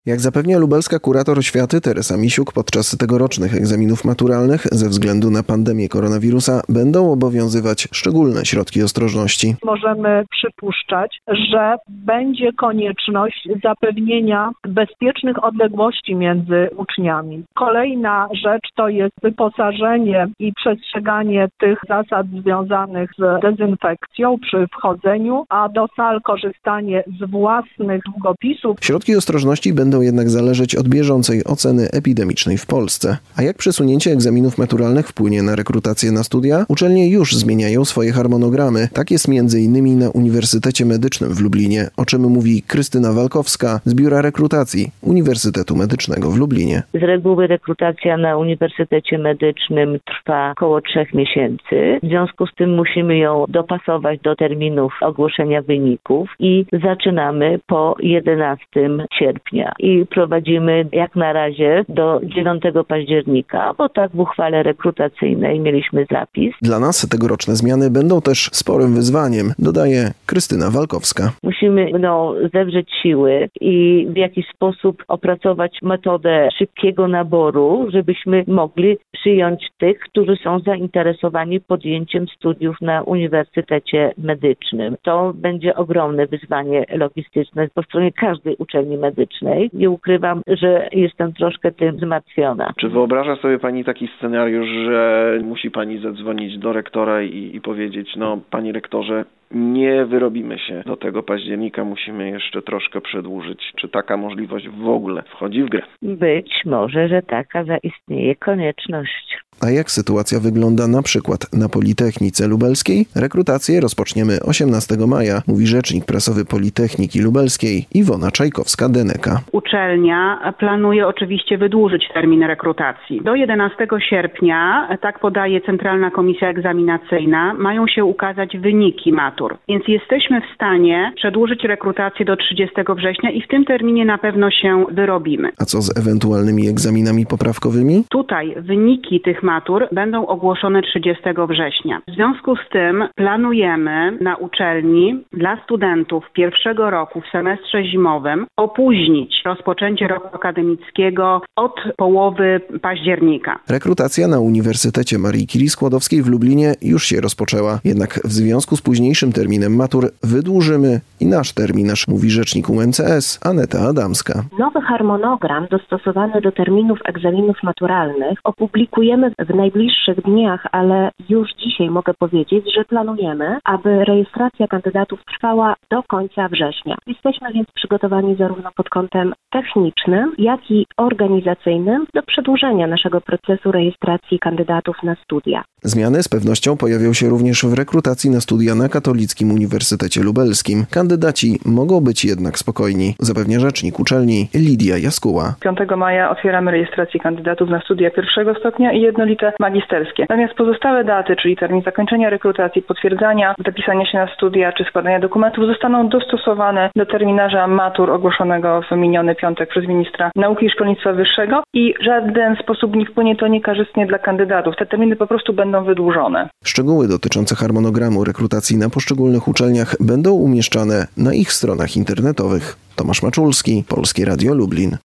Jak zapewnia lubelska kurator oświaty Teresa Misiuk, podczas tegorocznych egzaminów maturalnych ze względu na pandemię koronawirusa będą obowiązywać szczególne środki ostrożności. Możemy przypuszczać, że będzie konieczność zapewnienia bezpiecznych odległości między uczniami. Kolejna rzecz to jest wyposażenie i przestrzeganie tych zasad związanych z dezynfekcją przy wchodzeniu, a do sal korzystanie z własnych długopisów. Środki ostrożności będą jednak zależeć od bieżącej oceny epidemicznej w Polsce. A jak przesunięcie egzaminów maturalnych wpłynie na rekrutację na studia? Uczelnie już zmieniają swoje harmonogramy. Tak jest m.in. na Uniwersytecie Medycznym w Lublinie, o czym mówi Krystyna Walkowska z Biura Rekrutacji Uniwersytetu Medycznego w Lublinie. Z reguły rekrutacja na Uniwersytecie Medycznym trwa około 3 miesięcy. W związku z tym musimy ją dopasować do terminów ogłoszenia wyników i zaczynamy po 11 sierpnia. I prowadzimy jak na razie do 9 października, bo tak w uchwale rekrutacyjnej mieliśmy zapis. Dla nas tegoroczne zmiany będą też sporym wyzwaniem, dodaje Krystyna Walkowska. Musimy zewrzeć siły i w jakiś sposób opracować metodę szybkiego naboru, żebyśmy mogli przyjąć tych, którzy są zainteresowani podjęciem studiów na Uniwersytecie Medycznym. To będzie ogromne wyzwanie logistyczne po stronie każdej uczelni medycznej. Nie ukrywam, że jestem troszkę tym zmartwiona. Czy wyobraża sobie Pani taki scenariusz, że musi Pani zadzwonić do rektora i powiedzieć, Panie rektorze, nie wyrobimy się do tego października, musimy jeszcze troszkę przedłużyć. Czy taka możliwość w ogóle wchodzi w grę? Być może, że taka zaistnieje konieczność. A jak sytuacja wygląda na przykład na Politechnice Lubelskiej? Rekrutację rozpoczniemy 18 maja, mówi rzecznik prasowy Politechniki Lubelskiej Iwona Czajkowska-Deneka. Uczelnia planuje oczywiście wydłużyć termin rekrutacji. Do 11 sierpnia, tak podaje Centralna Komisja Egzaminacyjna, mają się ukazać wyniki matur. Więc jesteśmy w stanie przedłużyć rekrutację do 30 września i w tym terminie na pewno się wyrobimy. A co z ewentualnymi egzaminami poprawkowymi? Tutaj wyniki tych matur będą ogłoszone 30 września. W związku z tym planujemy na uczelni dla studentów pierwszego roku w semestrze zimowym opóźnić rozpoczęcie roku akademickiego od połowy października. Rekrutacja na Uniwersytecie Marii Curie Skłodowskiej w Lublinie już się rozpoczęła. Jednak w związku z późniejszym terminem matur wydłużymy i nasz terminarz, mówi rzecznik UMCS Aneta Adamska. Nowy harmonogram dostosowany do terminów egzaminów maturalnych opublikujemy w najbliższych dniach, ale już dzisiaj mogę powiedzieć, że planujemy, aby rejestracja kandydatów trwała do końca września. Jesteśmy więc przygotowani zarówno pod kątem technicznym, jak i organizacyjnym do przedłużenia naszego procesu rejestracji kandydatów na studia. Zmiany z pewnością pojawią się również w rekrutacji na studia na Katolickim Uniwersytecie Lubelskim. Kandydaci mogą być jednak spokojni, zapewnia rzecznik uczelni Lidia Jaskuła. 5 maja otwieramy rejestrację kandydatów na studia pierwszego stopnia i jednolite magisterskie. Natomiast pozostałe daty, czyli termin zakończenia rekrutacji, potwierdzania, zapisania się na studia czy składania dokumentów zostaną dostosowane do terminarza matur ogłoszonego w miniony piątek przez ministra nauki i szkolnictwa wyższego i w żaden sposób nie wpłynie to niekorzystnie dla kandydatów. Te terminy po prostu będą wydłużone. Szczegóły dotyczące harmonogramu rekrutacji na poszczególnych uczelniach będą umieszczane na ich stronach internetowych. Tomasz Maczulski, Polskie Radio Lublin.